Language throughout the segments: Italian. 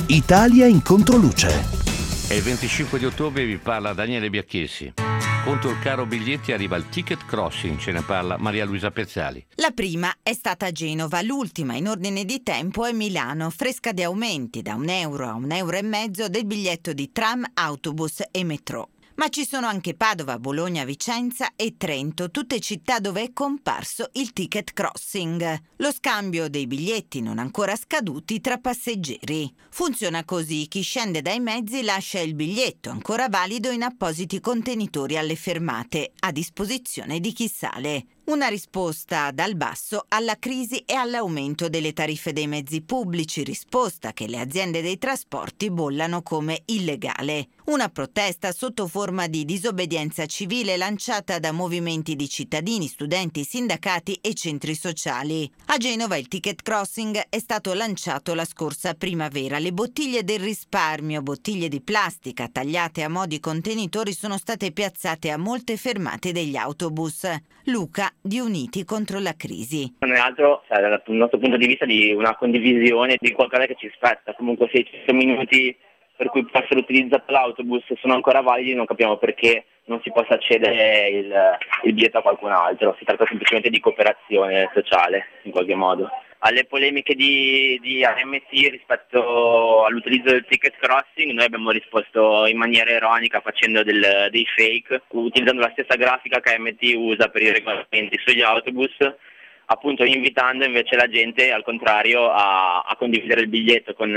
Italia in controluce. È il 25 di ottobre, vi parla Daniele Biacchessi. Contro il caro biglietti arriva il ticket crossing, ce ne parla Maria Luisa Pezzali. La prima è stata a Genova, l'ultima in ordine di tempo è Milano, fresca di aumenti da €1 a €1,50 del biglietto di tram, autobus e metro. Ma ci sono anche Padova, Bologna, Vicenza e Trento, tutte città dove è comparso il ticket crossing, lo scambio dei biglietti non ancora scaduti tra passeggeri. Funziona così: chi scende dai mezzi lascia il biglietto ancora valido in appositi contenitori alle fermate, a disposizione di chi sale. Una risposta dal basso alla crisi e all'aumento delle tariffe dei mezzi pubblici, risposta che le aziende dei trasporti bollano come illegale. Una protesta sotto forma di disobbedienza civile lanciata da movimenti di cittadini, studenti, sindacati e centri sociali. A Genova il ticket crossing è stato lanciato la scorsa primavera. Le bottiglie del risparmio, bottiglie di plastica tagliate a mo' di contenitori, sono state piazzate a molte fermate degli autobus. Luca di Uniti contro la crisi. Non è altro, dal nostro punto di vista, di una condivisione di qualcosa che ci spetta. Comunque se i 100 minuti per cui può essere utilizzato l'autobus sono ancora validi, non capiamo perché non si possa accedere il biglietto a qualcun altro. Si tratta semplicemente di cooperazione sociale, in qualche modo. Alle polemiche di AMT rispetto all'utilizzo del ticket crossing, noi abbiamo risposto in maniera ironica facendo dei fake, utilizzando la stessa grafica che AMT usa per i regolamenti sugli autobus, appunto invitando invece la gente al contrario a condividere il biglietto con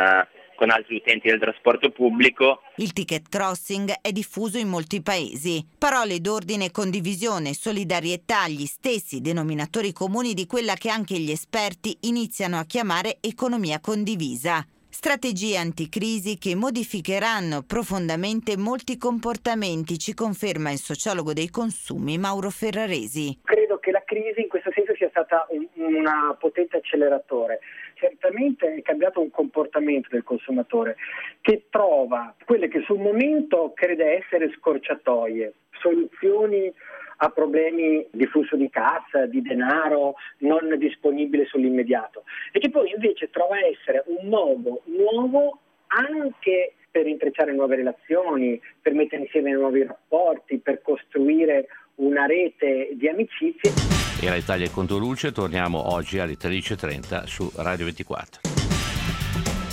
altri utenti del trasporto pubblico. Il ticket crossing è diffuso in molti paesi. Parole d'ordine, condivisione, solidarietà, gli stessi denominatori comuni di quella che anche gli esperti iniziano a chiamare economia condivisa. Strategie anticrisi che modificheranno profondamente molti comportamenti, ci conferma il sociologo dei consumi Mauro Ferraresi. Credo che la crisi in questo senso sia stata una potente acceleratore. Certamente è cambiato un comportamento del consumatore che trova quelle che sul momento crede essere scorciatoie, soluzioni a problemi di flusso di cassa, di denaro non disponibile sull'immediato, e che poi invece trova essere un modo nuovo anche per intrecciare nuove relazioni, per mettere insieme nuovi rapporti, per costruire una rete di amicizie. Era Italia in controluce, torniamo oggi alle 13:30 su Radio 24.